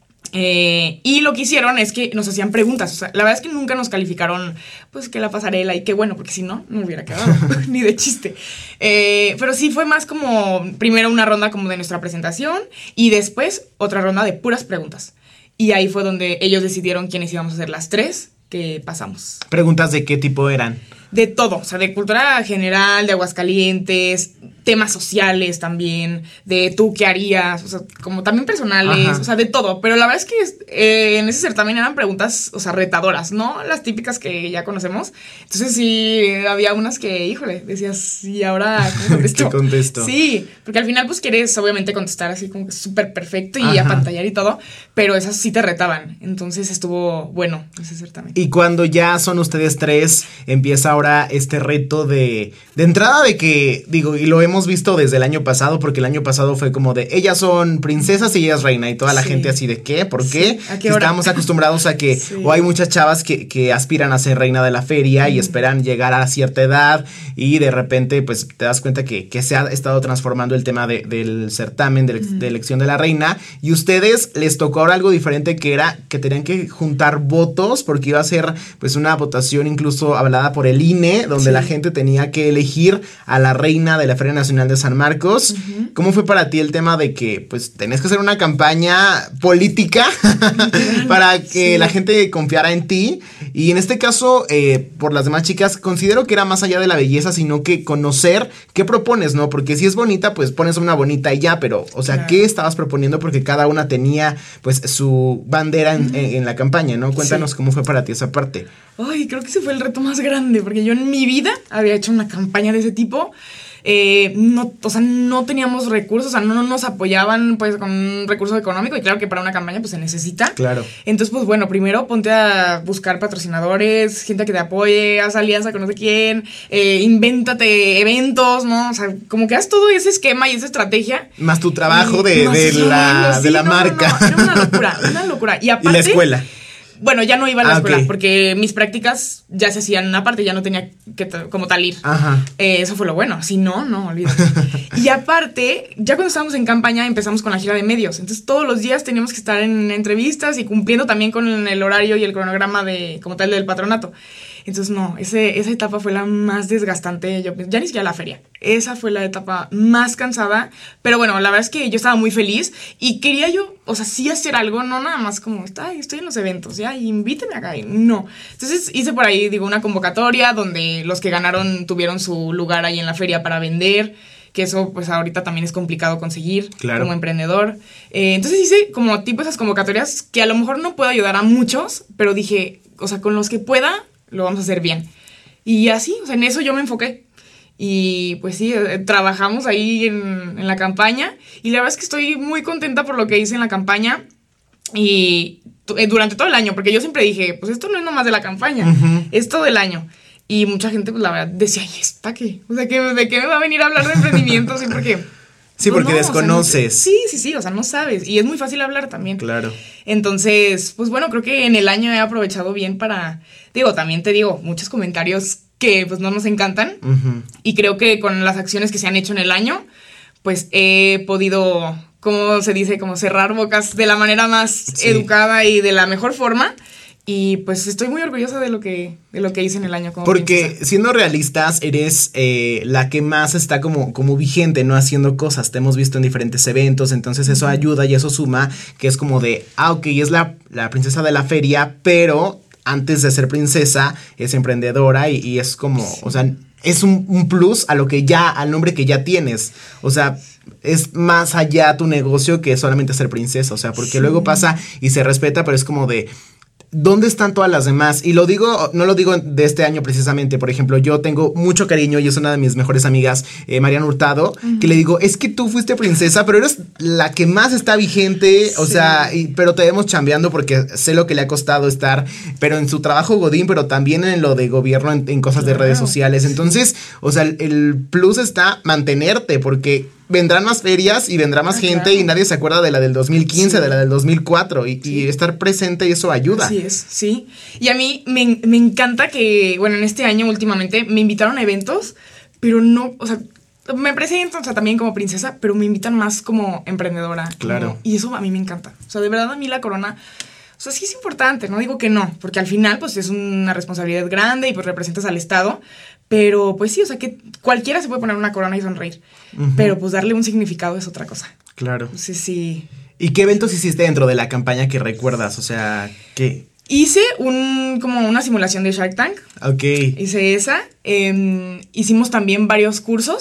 Y lo que hicieron es que nos hacían preguntas. O sea, la verdad es que nunca nos calificaron, pues, que la pasarela, y qué bueno, porque si no, no me hubiera quedado ni de chiste. Pero sí fue más como, primero una ronda como de nuestra presentación y después otra ronda de puras preguntas. Y ahí fue donde ellos decidieron quiénes íbamos a ser las 3 que pasamos. ¿Preguntas de qué tipo eran? De todo, o sea, de cultura general, de Aguascalientes, temas sociales también, de tú qué harías, o sea, como también personales, o sea, de todo. Pero la verdad es que en ese certamen eran preguntas, o sea, retadoras, no las típicas que ya conocemos. Entonces sí, había unas que, híjole, decías, ¿y ahora cómo contesto? ¿Qué contesto? Sí, porque al final pues quieres obviamente contestar así como que súper perfecto y apantallar y todo, pero esas sí te retaban. Entonces estuvo bueno ese certamen. Y cuando ya son ustedes 3, empieza ahora ahora este reto de entrada de que, digo, y lo hemos visto desde el año pasado, porque el año pasado fue como de, ellas son princesas y ella es reina, y toda la gente así de, ¿qué? ¿Por qué? ¿A qué hora? Estábamos acostumbrados a que, o hay muchas chavas que aspiran a ser reina de la feria y esperan llegar a cierta edad, y de repente, pues, te das cuenta que se ha estado transformando el tema del certamen, de elección de la reina, y ustedes les tocó ahora algo diferente, que era que tenían que juntar votos, porque iba a ser, pues, una votación incluso hablada por el INE, donde la gente tenía que elegir a la reina de la Feria Nacional de San Marcos. ¿Cómo fue para ti el tema de que, pues, tenías que hacer una campaña política para que la gente confiara en ti? Y en este caso, por las demás chicas, considero que era más allá de la belleza, sino que conocer qué propones, ¿no? Porque si es bonita, pues pones una bonita y ya, pero, o sea, ¿qué estabas proponiendo? Porque cada una tenía, pues, su bandera en la campaña, ¿no? Cuéntanos cómo fue para ti esa parte. Ay, creo que ese fue el reto más grande, porque yo en mi vida había hecho una campaña de ese tipo. No, o sea, no teníamos recursos, o sea, no nos apoyaban, pues, con un recurso económico, y claro que para una campaña, pues, se necesita. Claro. Entonces, pues, bueno, primero ponte a buscar patrocinadores, gente que te apoye, haz alianza con no sé quién, invéntate eventos, ¿no? O sea, como que haz todo ese esquema y esa estrategia. Más tu trabajo de la marca. No, era una locura. Y aparte... Y la escuela. Bueno, ya no iba a la escuela, okay, porque mis prácticas ya se hacían aparte, ya no tenía que como tal ir. Ajá. Eso fue lo bueno, si no, olvídate. Y aparte, ya cuando estábamos en campaña empezamos con la gira de medios, entonces todos los días teníamos que estar en entrevistas y cumpliendo también con el horario y el cronograma de como tal del patronato. Entonces, no, esa etapa fue la más desgastante, ya ni siquiera la feria. Esa fue la etapa más cansada, pero bueno, la verdad es que yo estaba muy feliz y quería yo, o sea, sí hacer algo, no nada más como, estoy en los eventos, ya, invíteme acá, no. Entonces hice por ahí, digo, una convocatoria donde los que ganaron tuvieron su lugar ahí en la feria para vender, que eso pues ahorita también es complicado conseguir como emprendedor. Entonces hice como tipo esas convocatorias que a lo mejor no puedo ayudar a muchos, pero dije, o sea, con los que pueda, lo vamos a hacer bien. Y así, o sea, en eso yo me enfoqué. Y pues sí, trabajamos ahí en la campaña. Y la verdad es que estoy muy contenta por lo que hice en la campaña. Y durante todo el año, porque yo siempre dije, pues esto no es nomás de la campaña, es todo el año. Y mucha gente, pues la verdad, decía, ¿y esta qué? O sea, ¿de qué me va a venir a hablar de emprendimiento? Sí, porque... Sí, porque desconoces. O sea, sí, o sea, no sabes. Y es muy fácil hablar también. Claro. Entonces, pues bueno, creo que en el año he aprovechado bien para... Digo, también te digo, muchos comentarios que pues no nos encantan. Y creo que con las acciones que se han hecho en el año, pues he podido, como se dice, como cerrar bocas de la manera más educada y de la mejor forma. Y pues estoy muy orgullosa de lo que hice en el año. Porque princesa. Siendo realistas, eres la que más está como vigente, ¿no? Haciendo cosas. Te hemos visto en diferentes eventos, entonces eso ayuda y eso suma, que es como de, ok, es la princesa de la feria, pero antes de ser princesa es emprendedora y es como, o sea, es un plus a lo que ya, al nombre que ya tienes. O sea, es más allá tu negocio que solamente ser princesa, o sea, porque luego pasa y se respeta, pero es como de... ¿Dónde están todas las demás? Y no lo digo de este año precisamente. Por ejemplo, yo tengo mucho cariño y es una de mis mejores amigas, Mariana Hurtado, que le digo, es que tú fuiste princesa, pero eres la que más está vigente, o sea, pero te vemos chambeando porque sé lo que le ha costado estar, pero en su trabajo godín, pero también en lo de gobierno, en cosas de redes sociales. Entonces, o sea, el plus está mantenerte, porque vendrán más ferias y vendrá más gente y nadie se acuerda de la del 2015, de la del 2004 y estar presente y eso ayuda. Así es, sí. Y a mí me encanta que, bueno, en este año últimamente me invitaron a eventos, pero no, o sea, me presento, o sea, también como princesa, pero me invitan más como emprendedora. Claro. Y eso a mí me encanta. O sea, de verdad a mí la corona... O sea, sí es importante, no digo que no, porque al final pues es una responsabilidad grande y pues representas al Estado, pero pues sí, o sea que cualquiera se puede poner una corona y sonreír, pero pues darle un significado es otra cosa. Claro. Sí. ¿Y qué eventos hiciste dentro de la campaña que recuerdas? O sea, ¿qué? Hice como una simulación de Shark Tank. Ok. Hice esa. Hicimos también varios cursos.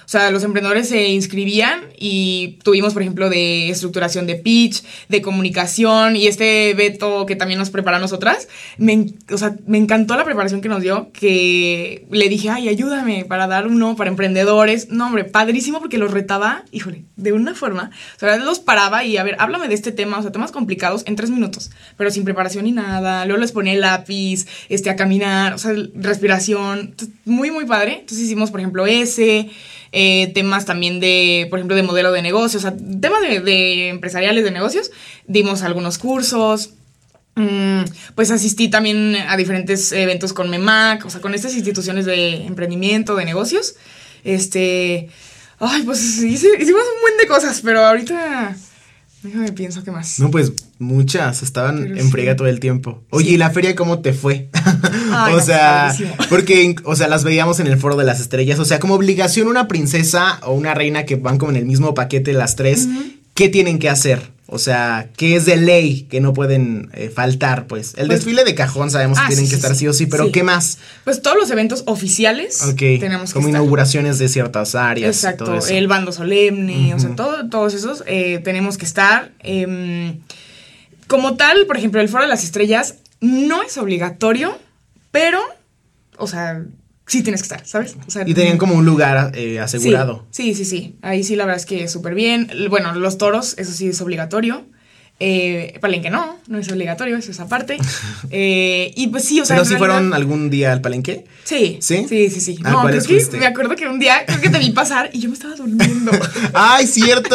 O sea, los emprendedores se inscribían y tuvimos, por ejemplo, de estructuración de pitch, de comunicación, y Beto que también nos prepara a nosotras, me encantó la preparación que nos dio, que le dije, ay, ayúdame para dar uno para emprendedores. No, hombre, padrísimo, porque los retaba, híjole, de una forma. O sea, los paraba y, a ver, háblame de este tema, o sea, temas complicados en 3 minutos, pero sin preparación ni nada. Luego les ponía el lápiz, a caminar, o sea, respiración, muy, muy padre. Entonces hicimos, por ejemplo, temas también de, por ejemplo, de modelo de negocios, o sea, temas de empresariales de negocios. Dimos algunos cursos, pues asistí también a diferentes eventos con MEMAC, o sea, con estas instituciones de emprendimiento, de negocios. Ay, pues hicimos un buen de cosas, pero ahorita déjame pienso qué más. No, pues muchas, estaban pero en friega todo el tiempo. Oye, sí. ¿Y la feria cómo te fue? Ay, o sea, porque, o sea, las veíamos en el Foro de las Estrellas, o sea, como obligación una princesa o una reina que van como en el mismo paquete las tres, ¿qué tienen que hacer? O sea, ¿qué es de ley que no pueden faltar? Pues el desfile de cajón sabemos que tienen que estar sí o sí, pero ¿qué más? Pues todos los eventos oficiales tenemos que como estar. Inauguraciones de ciertas áreas. Exacto, y todo eso. El bando solemne, o sea, todos esos tenemos que estar. Como tal, por ejemplo, el Foro de las Estrellas no es obligatorio, pero, o sea, sí tienes que estar, ¿sabes? O sea, y tenían como un lugar asegurado. Sí. Ahí sí la verdad es que súper bien. Bueno, los toros, eso sí es obligatorio. Palenque no es obligatorio, eso es aparte. Y pues sí, o sea. ¿Pero si fueron algún día al Palenque? Sí. ¿Sí? Sí. No, creo que me acuerdo que un día creo que te vi pasar y yo me estaba durmiendo. ¡Ay, cierto!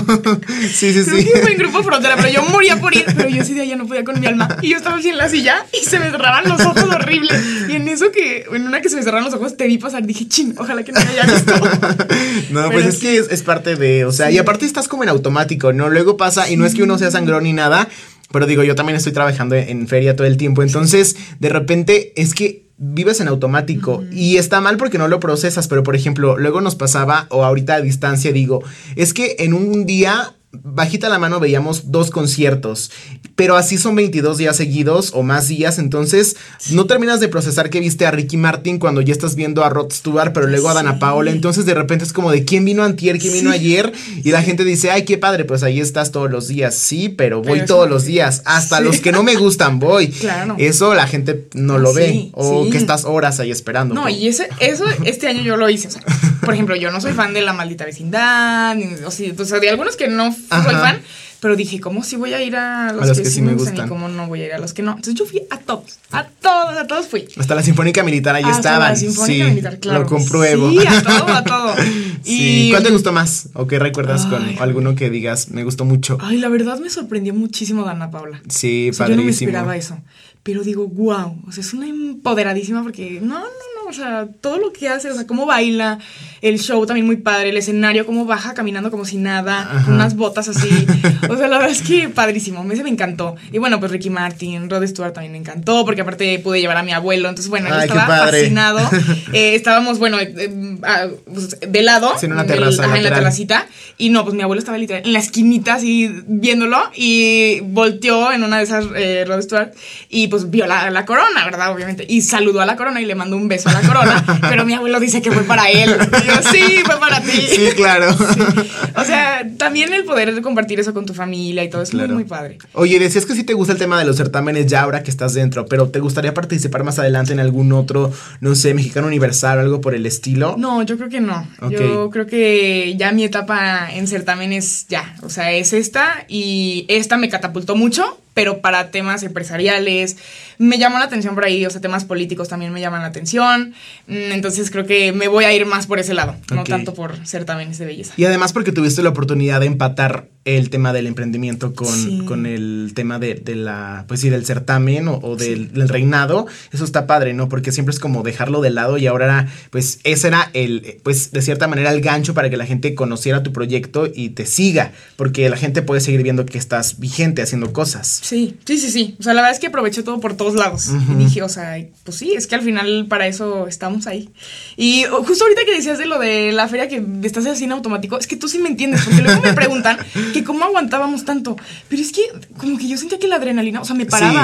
Sí. Creo que fue en Grupo Frontera, pero yo moría por ir. Pero yo ese día ya no podía con mi alma. Y yo estaba así en la silla y se me cerraban los ojos horrible. Y en una que se me cerraron los ojos, te vi pasar. Dije, chin, ojalá que no me haya visto. No, pero pues es que es parte de, o sea, y aparte estás como en automático, ¿no? Luego pasa, y no es que uno sea sangrón ni nada, pero digo, yo también estoy trabajando en feria todo el tiempo, entonces de repente es que vives en automático y está mal porque no lo procesas, pero por ejemplo, luego nos pasaba, o ahorita a distancia digo, es que en un día, bajita la mano, veíamos 2 conciertos, pero así son 22 días seguidos o más días, entonces no terminas de procesar que viste a Ricky Martin cuando ya estás viendo a Rod Stewart, pero luego a Dana Paola, entonces de repente es como de ¿quién vino antier? ¿Quién vino ayer? Y la gente dice, ay, qué padre, pues ahí estás todos los días, sí, pero voy todos los días, hasta los que no me gustan voy. Claro. Eso la gente no lo ve, o que estás horas ahí esperando. No, y eso este año yo lo hice, o sea, por ejemplo, yo no soy fan de La Maldita Vecindad, o sea, de algunos que no soy fan, pero dije, ¿cómo si voy a ir a los que sí me gustan? Y cómo no voy a ir a los que no. Entonces yo fui a todos fui. Hasta la Sinfónica Militar ahí estaban. La Sinfónica Militar, claro. Lo compruebo. Sí, a todo. Sí. ¿Cuál te gustó más? ¿O qué recuerdas con alguno que digas, me gustó mucho? Ay, la verdad me sorprendió muchísimo Dana Paola. Sí, o sea, padrísimo. Yo no me esperaba eso. Pero digo, wow, o sea, es una empoderadísima porque no, o sea, todo lo que hace, o sea, cómo baila, el show también muy padre, el escenario, cómo baja caminando como si nada, con unas botas así, o sea, la verdad es que padrísimo, ese me encantó. Y bueno, pues Ricky Martin, Rod Stewart también me encantó, porque aparte pude llevar a mi abuelo, entonces bueno, él estaba fascinado, estábamos, bueno, de lado, en una terraza, en la terracita, y no, pues mi abuelo estaba literal en la esquinita así viéndolo, y volteó en una de esas Rod Stewart, y pues vio la corona, ¿verdad? Obviamente, y saludó a la corona y le mandó un beso a la corona, pero mi abuelo dice que fue para él. Y yo, sí, fue para ti. Sí, claro. Sí. O sea, también el poder compartir eso con tu familia y todo es muy, muy padre. Oye, decías que sí te gusta el tema de los certámenes ya ahora que estás dentro, pero ¿te gustaría participar más adelante en algún otro, no sé, Mexicano Universal o algo por el estilo? No, yo creo que no. Okay. Yo creo que ya mi etapa en certámenes ya, o sea, es esta, y esta me catapultó mucho, pero para temas empresariales me llamó la atención por ahí, o sea, temas políticos también me llaman la atención, entonces creo que me voy a ir más por ese lado, no tanto por certámenes de belleza. Y además porque tuviste la oportunidad de empatar el tema del emprendimiento con el tema de la, pues sí, del certamen o del reinado, eso está padre, ¿no? Porque siempre es como dejarlo de lado y ahora, pues, ese era pues, de cierta manera el gancho para que la gente conociera tu proyecto y te siga, porque la gente puede seguir viendo que estás vigente haciendo cosas. Sí. O sea, la verdad es que aproveché todo por todos lados. Y dije, o sea, pues sí, es que al final para eso estamos ahí. Y justo ahorita que decías de lo de la feria que estás así en automático, es que tú sí me entiendes, porque luego me preguntan que cómo aguantábamos tanto. Pero es que como que yo sentía que la adrenalina, o sea, me paraba. Sí.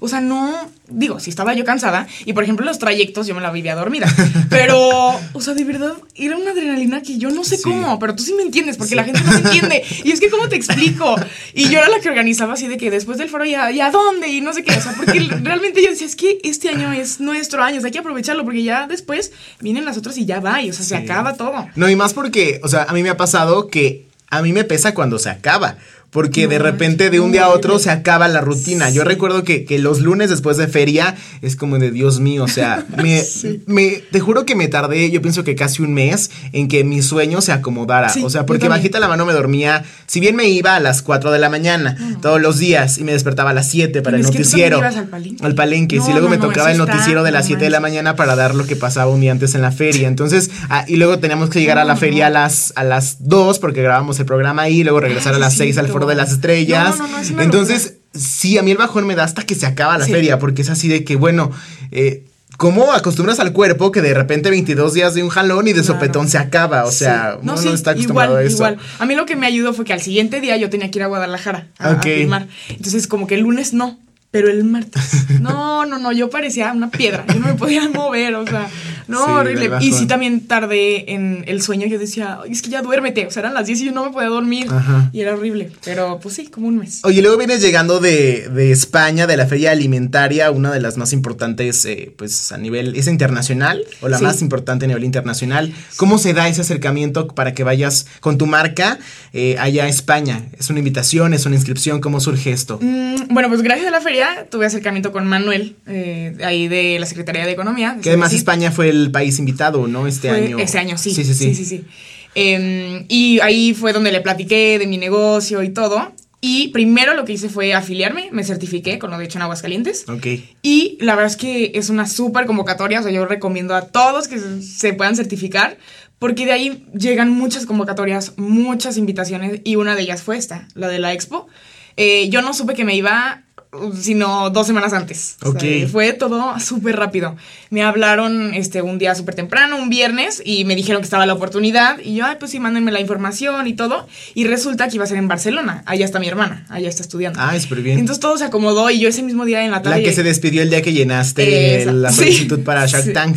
O sea, no, digo, si estaba yo cansada, y por ejemplo los trayectos yo me la vivía dormida, pero, o sea, de verdad, era una adrenalina que yo no sé cómo, pero tú sí me entiendes, porque la gente no me entiende, y es que ¿cómo te explico? Y yo era la que organizaba así de que después del foro, ¿y a dónde? Y no sé qué, o sea, porque realmente yo decía, es que este año es nuestro año, o sea, hay que aprovecharlo, porque ya después vienen las otras y ya va, y o sea, se acaba todo. No, y más porque, o sea, a mí me ha pasado que a mí me pesa cuando se acaba. Porque de repente de un día a otro se acaba la rutina. Yo recuerdo que los lunes después de feria es como de Dios mío, o sea, te juro que me tardé, yo pienso que casi un mes en que mi sueño se acomodara. O sea, porque bajita la mano me dormía, si bien me iba a las 4 de la mañana todos los días y me despertaba a las 7 para el noticiero. ¿Tú ibas al Palenque? Al Palenque, sí, luego me tocaba el noticiero de las 7 de la mañana para dar lo que pasaba un día antes en la feria. Entonces, y luego teníamos que llegar a la feria a las 2 porque grabábamos el programa ahí, luego regresar a las 6 al foro de las estrellas. Entonces, sí, a mí el bajón me da hasta que se acaba la feria, porque es así de que, bueno, ¿cómo acostumbras al cuerpo que de repente 22 días de un jalón y de sopetón se acaba? O sea, uno no está acostumbrado a eso. Igual. A mí lo que me ayudó fue que al siguiente día yo tenía que ir a Guadalajara a filmar. Entonces, como que el lunes no. Pero el martes, no, yo parecía una piedra, yo no me podía mover, o sea, horrible. Y sí también tardé en el sueño, yo decía, es que ya duérmete, o sea, eran las 10 y yo no me podía dormir, y era horrible, pero pues sí, como un mes. Oye, luego vienes llegando de España, de la feria alimentaria, una de las más importantes, pues a nivel, ¿es internacional? O la más importante a nivel internacional. ¿Cómo se da ese acercamiento para que vayas con tu marca allá a España? ¿Es una invitación, es una inscripción? ¿Cómo surge esto? Bueno, pues gracias a la feria tuve acercamiento con Manuel, ahí de la Secretaría de Economía. Que además España fue el país invitado, ¿no? Este año, sí. Sí. Y ahí fue donde le platiqué de mi negocio y todo. Y primero lo que hice fue afiliarme, me certifiqué con lo de hecho en Aguascalientes. Y la verdad es que es una súper convocatoria, o sea, yo recomiendo a todos que se puedan certificar, porque de ahí llegan muchas convocatorias, muchas invitaciones, y una de ellas fue esta, la de la Expo. Yo no supe que me iba sino 2 semanas antes. O sea, fue todo súper rápido. Me hablaron un día súper temprano, un viernes, y me dijeron que estaba la oportunidad. Y yo, pues sí, mándenme la información y todo. Y resulta que iba a ser en Barcelona. Allá está mi hermana, allá está estudiando. Súper bien. Entonces todo se acomodó y yo ese mismo día en la tarde... La que se despidió el día que llenaste la solicitud para Shark Tank.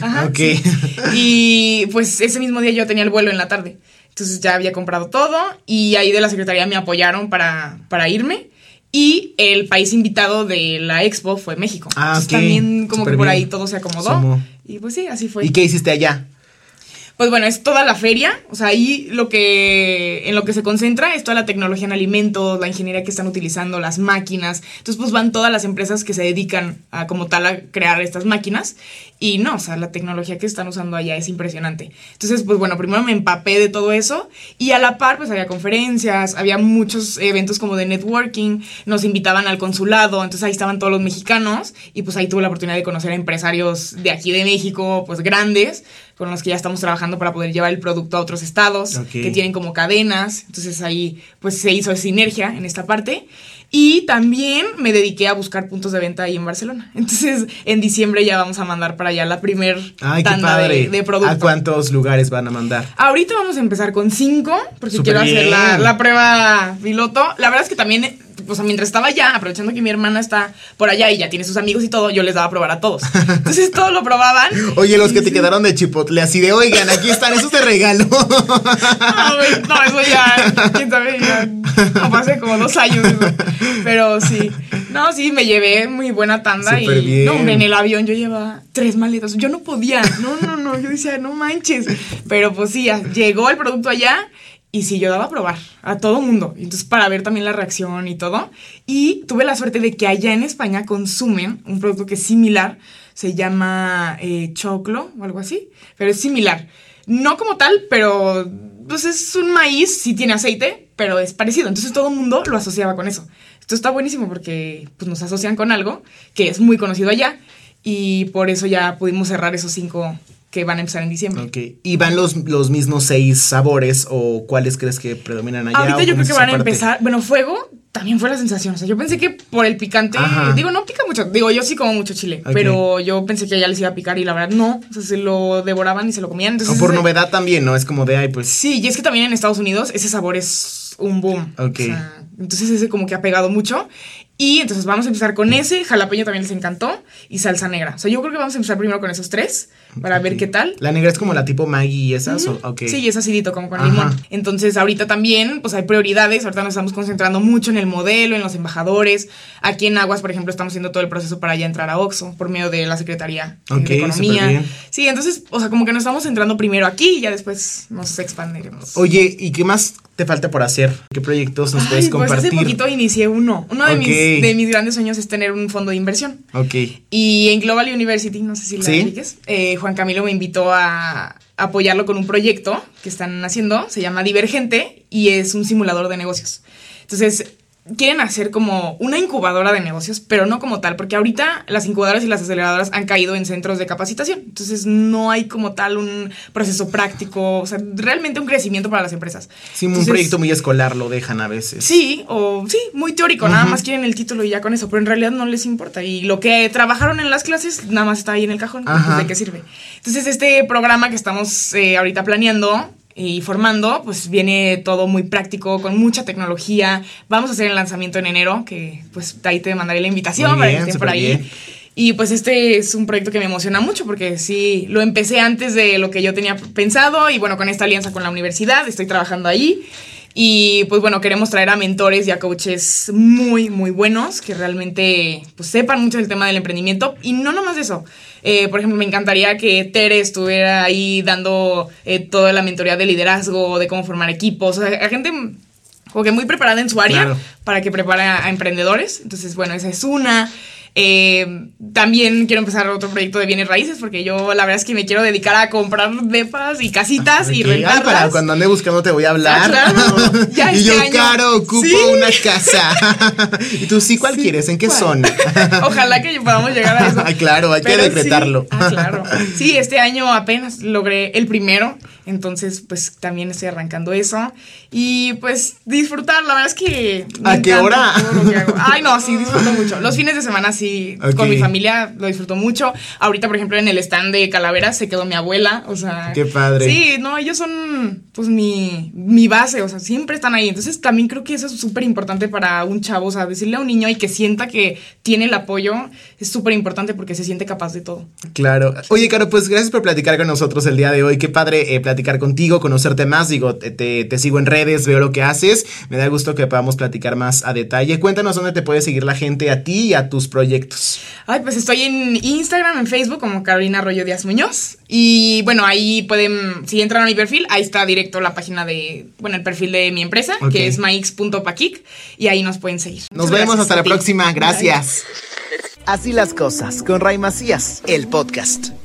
Y pues ese mismo día yo tenía el vuelo en la tarde. Entonces ya había comprado todo y ahí de la secretaría me apoyaron para irme. Y el país invitado de la Expo fue México. Entonces también como que por ahí todo se acomodó. Y pues sí, así fue. ¿Y qué hiciste allá? Pues bueno, es toda la feria, o sea, ahí en lo que se concentra es toda la tecnología en alimentos, la ingeniería que están utilizando, las máquinas. Entonces, pues van todas las empresas que se dedican a como tal a crear estas máquinas. Y no, o sea, la tecnología que están usando allá es impresionante. Entonces, pues bueno, primero me empapé de todo eso y a la par, pues había conferencias, había muchos eventos como de networking, nos invitaban al consulado, entonces ahí estaban todos los mexicanos y pues ahí tuve la oportunidad de conocer a empresarios de aquí de México, pues grandes, con los que ya estamos trabajando para poder llevar el producto a otros estados que tienen como cadenas. Entonces ahí pues se hizo sinergia en esta parte. Y también me dediqué a buscar puntos de venta ahí en Barcelona. Entonces en diciembre ya vamos a mandar para allá la primer tanda de producto. ¿A cuántos lugares van a mandar? Ahorita vamos a empezar con 5 porque quiero hacer la prueba piloto. La verdad es que también... O sea, mientras estaba allá, aprovechando que mi hermana está por allá y ya tiene sus amigos y todo, yo les daba a probar a todos. Entonces todos lo probaban. Oye, los que te quedaron de Chipotle, así de, oigan, aquí están, esos de regalo. No, eso ya, quién sabe, ya no, hace como 2 años. Pero sí, sí, me llevé muy buena tanda. Súper bien. No, en el avión yo llevaba 3 maletas. Yo no podía, no, yo decía, no manches. Pero pues sí, llegó el producto allá. Y sí, yo daba a probar a todo mundo. Entonces, para ver también la reacción y todo. Y tuve la suerte de que allá en España consumen un producto que es similar. Se llama choclo o algo así. Pero es similar. No como tal, pero pues es un maíz, sí tiene aceite, pero es parecido. Entonces, todo el mundo lo asociaba con eso. Esto está buenísimo porque pues, nos asocian con algo que es muy conocido allá. Y por eso ya pudimos cerrar esos 5... que van a empezar en diciembre. ¿Y van los mismos 6 sabores o cuáles crees que predominan allá? Ahorita yo creo que van a empezar... Bueno, fuego también fue la sensación. O sea, yo pensé que por el picante... Digo, no pica mucho. Digo, yo sí como mucho chile. Pero yo pensé que allá les iba a picar y la verdad no. O sea, se lo devoraban y se lo comían. Entonces, o por novedad también, ¿no? Es como de, pues... Sí, y es que también en Estados Unidos ese sabor es es un boom. Ok. O sea, entonces ese como que ha pegado mucho. Y entonces vamos a empezar con ese. Jalapeño también les encantó. Y salsa negra. O sea, yo creo que vamos a empezar primero con esos 3 para ver qué tal. ¿La negra es como la tipo Maggi y esas? Okay. Sí, es acidito, como con limón. Entonces ahorita también pues hay prioridades. Ahorita nos estamos concentrando mucho en el modelo, en los embajadores. Aquí en Aguas, por ejemplo, estamos haciendo todo el proceso para ya entrar a OXXO por medio de la Secretaría de Economía. Sí, entonces, o sea, como que nos estamos centrando primero aquí y ya después nos expandiremos. Oye, ¿y qué más te falta por hacer? ¿Qué proyectos nos puedes compartir? Pues hace poquito inicié uno. Uno de mis grandes sueños es tener un fondo de inversión. Ok. Y en Global University, no sé si la ubiques, Juan Camilo me invitó a apoyarlo con un proyecto que están haciendo, se llama Divergente y es un simulador de negocios. Entonces, quieren hacer como una incubadora de negocios, pero no como tal, porque ahorita las incubadoras y las aceleradoras han caído en centros de capacitación, entonces no hay como tal un proceso práctico, o sea, realmente un crecimiento para las empresas. Sí, entonces, un proyecto muy escolar lo dejan a veces. Sí, muy teórico, nada más quieren el título y ya con eso, pero en realidad no les importa, y lo que trabajaron en las clases nada más está ahí en el cajón, pues, ¿de qué sirve? Entonces este programa que estamos ahorita planeando y formando, pues viene todo muy práctico, con mucha tecnología. Vamos a hacer el lanzamiento en enero, que pues ahí te mandaré la invitación para que estén por ahí. Bien. Y pues este es un proyecto que me emociona mucho porque sí, lo empecé antes de lo que yo tenía pensado y bueno, con esta alianza con la universidad, estoy trabajando ahí. Y pues bueno, queremos traer a mentores y a coaches muy, muy buenos que realmente pues sepan mucho del tema del emprendimiento. Y no nomás de eso. Por ejemplo, me encantaría que Tere estuviera ahí dando toda la mentoría de liderazgo, de cómo formar equipos. O sea, a gente como que muy preparada en su área para que prepare a emprendedores. Entonces, bueno, esa es una. También quiero empezar otro proyecto de bienes raíces porque yo la verdad es que me quiero dedicar a comprar depas y casitas y rentarlas. Para cuando ande buscando te voy a hablar. Claro. Ya y yo, Caro, ocupo una casa. Y tú, sí, ¿cuál quieres? ¿En qué zona? Ojalá que podamos llegar a eso. Ay, claro, hay que decretarlo. Sí. Claro. Sí, este año apenas logré el primero. Entonces, pues también estoy arrancando eso. Y pues disfrutar, la verdad es que ¿a qué hora? Todo lo que hago. Ay, no, sí, disfruto mucho. Los fines de semana sí, con mi familia lo disfruto mucho. Ahorita, por ejemplo, en el stand de calaveras se quedó mi abuela, o sea. Qué padre. Sí, no, ellos son pues mi base, o sea, siempre están ahí. Entonces también creo que eso es súper importante para un chavo, o sea, decirle a un niño y que sienta que tiene el apoyo es súper importante porque se siente capaz de todo. Claro. Oye, Caro, pues gracias por platicar con nosotros el día de hoy. Qué padre platicar contigo, conocerte más. Digo, te sigo en redes, veo lo que haces. Me da gusto que podamos platicar más a detalle. Cuéntanos dónde te puede seguir la gente a ti y a tus proyectos. Ay, pues estoy en Instagram, en Facebook como Carolina Arroyo Díaz Muñoz. Y bueno, ahí pueden, si entran a mi perfil, ahí está directo la página el perfil de mi empresa, que es maix.paquic, y ahí nos pueden seguir. Nos vemos hasta la próxima. Gracias. Así las cosas con Ray Macías, el podcast.